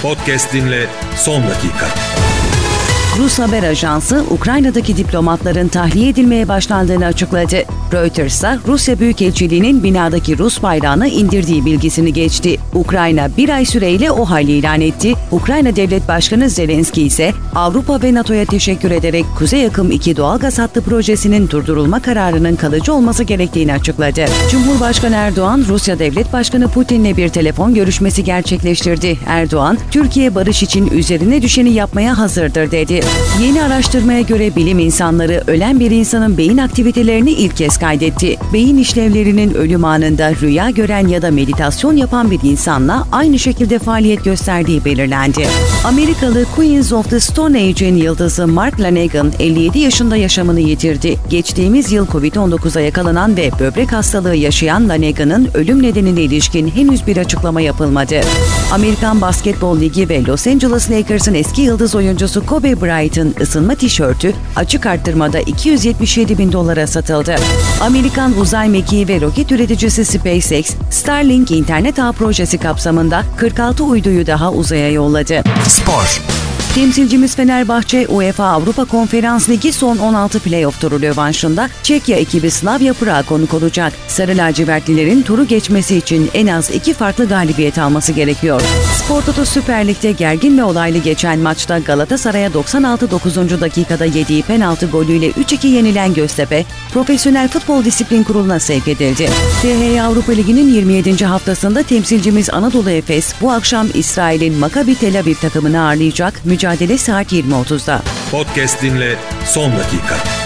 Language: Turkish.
Podcast dinle son dakika. Rus haber ajansı Ukrayna'daki diplomatların tahliye edilmeye başlandığını açıkladı. Reuters ise Rusya Büyükelçiliği'nin binadaki Rus bayrağını indirdiği bilgisini geçti. Ukrayna bir ay süreyle OHAL ilan etti. Ukrayna Devlet Başkanı Zelenski ise Avrupa ve NATO'ya teşekkür ederek Kuzey Akım 2 doğalgaz hattı projesinin durdurulma kararının kalıcı olması gerektiğini açıkladı. Cumhurbaşkanı Erdoğan, Rusya Devlet Başkanı Putin'le bir telefon görüşmesi gerçekleştirdi. Erdoğan, Türkiye barış için üzerine düşeni yapmaya hazırdır dedi. Yeni araştırmaya göre bilim insanları ölen bir insanın beyin aktivitelerini ilk kez kaydetti. Beyin işlevlerinin ölüm anında rüya gören ya da meditasyon yapan bir insanla aynı şekilde faaliyet gösterdiği belirlendi. Amerikalı Queens of the Stone Age'in yıldızı Mark Lanegan 57 yaşında yaşamını yitirdi. Geçtiğimiz yıl Covid-19'a yakalanan ve böbrek hastalığı yaşayan Lanegan'ın ölüm nedenine ilişkin henüz bir açıklama yapılmadı. Amerikan Basketbol Ligi ve Los Angeles Lakers'ın eski yıldız oyuncusu Kobe Bryant'ın ısınma tişörtü açık arttırmada $277.000 satıldı. Amerikan uzay mekiği ve roket üreticisi SpaceX, Starlink internet ağ projesi kapsamında 46 uyduyu daha uzaya yolladı. Spor. Temsilcimiz Fenerbahçe, UEFA Avrupa Konferans Ligi son 16 playoff turu rövanşında Çekya ekibi Slavia Prag'a konuk olacak. Sarı lacivertlilerin turu geçmesi için en az 2 farklı galibiyet alması gerekiyor. Spor Toto Süper Lig'de gergin ve olaylı geçen maçta Galatasaray'a 96. dakikada yediği penaltı golüyle 3-2 yenilen Göztepe, Profesyonel Futbol Disiplin Kurulu'na sevk edildi. THY Avrupa Ligi'nin 27. haftasında temsilcimiz Anadolu Efes bu akşam İsrail'in Maccabi Tel Aviv takımını ağırlayacak. Mücadele saat 20.30'da. Podcast dinle son dakika.